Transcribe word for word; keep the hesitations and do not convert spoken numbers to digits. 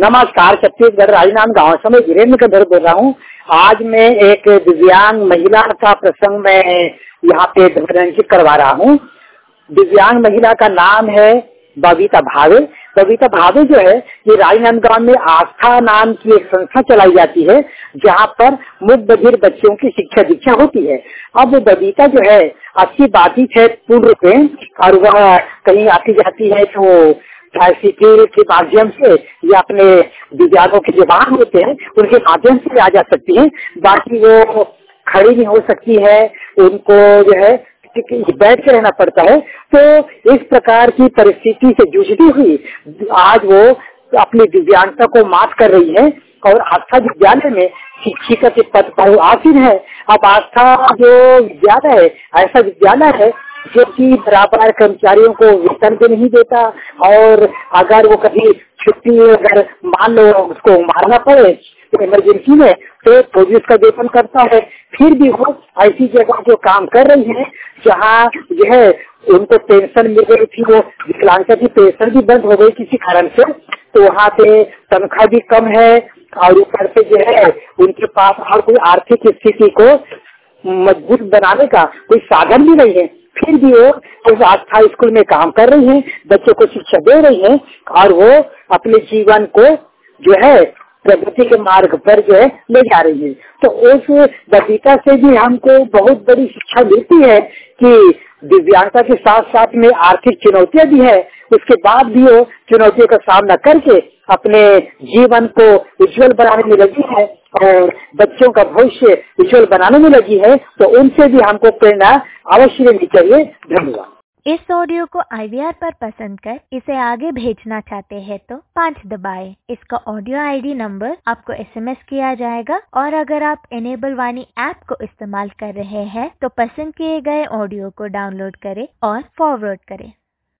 नमस्कार, छत्तीसगढ़ राजनांद गांव से मैं वीरेंद्र कदर बोल रहा हूँ। आज मैं एक दिव्यांग महिला का प्रसंग में यहाँ पे ध्वनिंकित करवा रहा हूँ। दिव्यांग महिला का नाम है बबीता भावे। बबीता भावे जो है ये राजनांदगांव में आस्था नाम की एक संस्था चलाई जाती है, जहाँ पर मुक्त बधिर बच्चों की शिक्षा दीक्षा होती है। अब बबीता जो है अच्छी बातचीत है पूर्ण रूप में, और वह कहीं आती जाती है तो साइकिल के माध्यम से या अपने दिव्यांगों के जो वाहन होते हैं उनके माध्यम से आ जा सकती है। बाकी वो खड़ी नहीं हो सकती है, उनको जो है बैठ के रहना पड़ता है। तो इस प्रकार की परिस्थिति से जूझती हुई आज वो अपनी दिव्यांगता को मात कर रही है और आस्था विद्यालय में शिक्षिका के पद पर आसीन है। अब आस्था जो विद्यालय है ऐसा विद्यालय है जो कि बराबर कर्मचारियों को वेतन भी नहीं देता, और अगर वो कभी छुट्टी अगर मान लो उसको मारना पड़े तो इमरजेंसी में तो पुलिस का वेतन करता है। फिर भी वो ऐसी जगह जो काम कर रही है जहाँ जो है उनको पेंशन मिल गई थी, वो विकलांगता की पेंशन भी बंद हो गई किसी कारण से, तो वहाँ पे तनख्वाह भी कम है और ऊपर से जो है उनके पास और कोई आर्थिक स्थिति को मजबूत बनाने का कोई साधन भी नहीं है। फिर भी वो उस आस्था स्कूल में काम कर रही है, बच्चों को शिक्षा दे रही है और वो अपने जीवन को जो है प्रगति के मार्ग पर जो है ले जा रही है। तो उस बबीता से भी हमको बहुत बड़ी शिक्षा मिलती है कि दिव्यांगता के साथ साथ में आर्थिक चुनौतियां भी है, उसके बाद भी वो चुनौतियों का सामना करके अपने जीवन को उज्जवल बनाने में लगी है और बच्चों का भविष्य उज्जवल बनाने में लगी है। तो उनसे भी हमको प्रेरणा अवश्य लेनी चाहिए। धन्यवाद। इस ऑडियो को आई वी आर पर पसंद कर इसे आगे भेजना चाहते हैं तो पाँच दबाएं। इसका ऑडियो आई डी नंबर आपको एस एम एस किया जाएगा, और अगर आप एनेबल वाणी ऐप को इस्तेमाल कर रहे हैं तो पसंद किए गए ऑडियो को डाउनलोड करें और फॉरवर्ड करें।